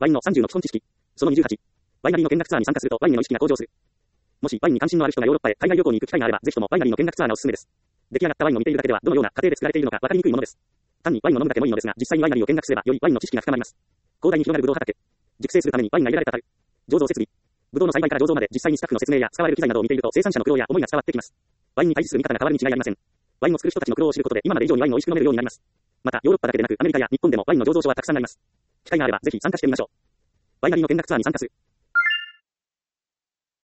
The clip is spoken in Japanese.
ワインの30の基本知識。その28。ワイナリーの見学ツアーに参加するとワインへの意識が向上する。もしワインに関心のある人がヨーロッパへ海外旅行に行く機会があれば、ぜひともワイナリーの見学ツアーがおすすめです。出来上がったワインを見ているだけでは、どのような過程で作られているのか分かりにくいものです。単にワインを飲むだけもいいのですが、実際にワイナリーを見学すれば、よりワインの知識が深まります。広大に広がるブドウ畑。熟成するためにワインが入れられた樽。醸造設備。ブドウの栽培から醸造まで実際にスタッフの説明や使われる機材などを見ていると生産者の苦労や思いが伝わってきます。ワインに対する見方が変わるに違いありません。ワインを作る人たちの苦労を知ることで今まで以上にワインを美味しく飲めるようになります。また、ヨーロッパだけでなくアメリカや日本でもワインの醸造所はたくさんあります。機会があればぜひ参加してみましょう。ワイナリーの見学ツアーに参加する。